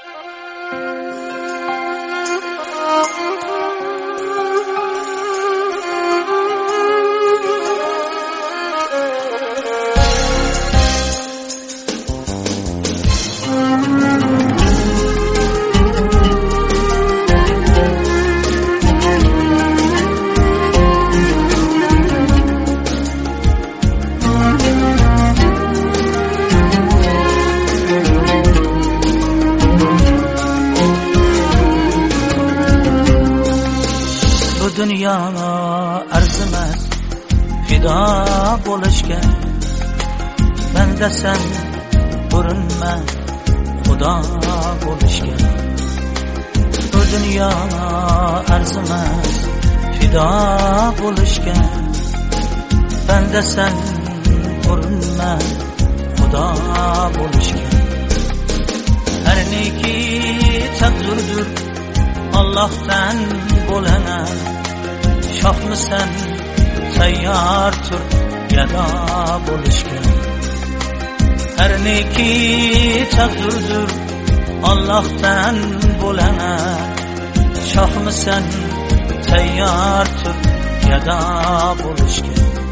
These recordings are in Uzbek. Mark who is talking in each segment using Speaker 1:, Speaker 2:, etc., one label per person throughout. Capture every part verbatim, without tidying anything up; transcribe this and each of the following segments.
Speaker 1: Dünya arzimas fido bo'lishga, banda sen urinma xudo bo'lishga. Bu dunyo arzimas fido bo'lishga, banda sen urinma xudo bo'lishga. Har neki taqdirdir Allohdan bo'lanar. Shohmisan tayyor tur gado bo'lishga. Har neki taqdirdir Allohdan bo'lanar. Shohmisan tayyor tur gado bo'lishga.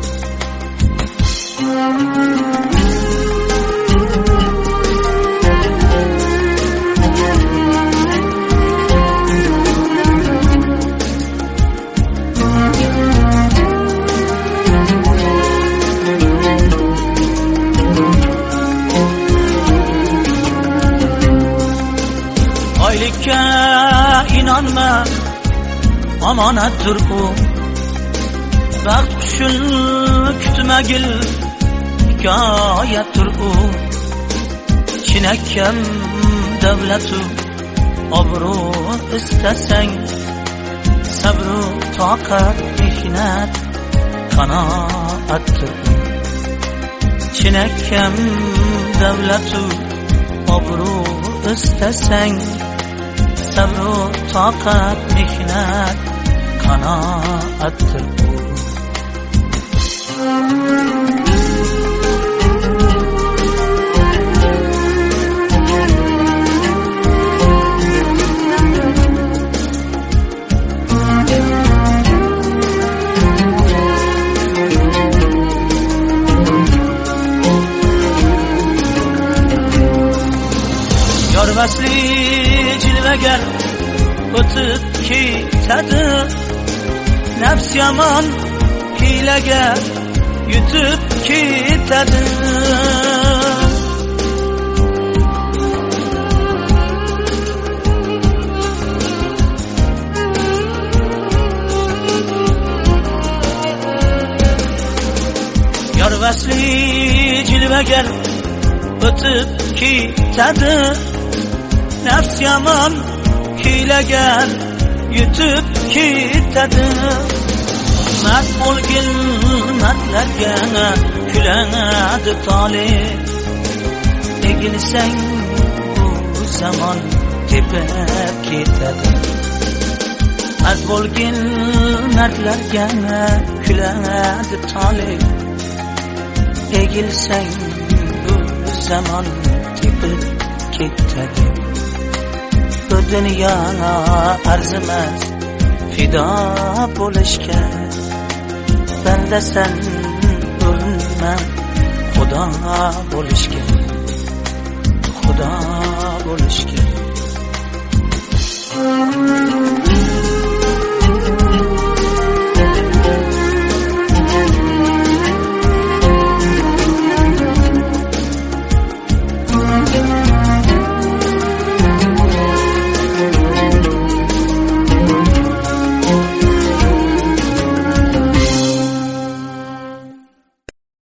Speaker 1: Oylikka inonma, omonatdir u. Baxt qushun kutmagil, hikoyatdir u. Chinakam davlatu obro' istasang, sabru toqat mehnat qanoatdir u. Chinakam davlatu obro' istasang, sabru toqat mehnat qanoatdir u. Yormasli jilvagar o'tib ketadi, nafs yomon hiylagar yutib ketadi. Yormasli jilvagar o'tib ketadi, nafs yomon hiylagar yutib ketadi. Mard bo'lgin mardlarga kuladi tolib, egilsang bu zamon tepib ketadi. Mard bo'lgin mardlarga kuladi tolib, egilsang bu zamon tepib ketadi. Bu dunyo arzimas fido bo'lishga, banda sen urinma xudo bo'lishga, xudo bo'lishga.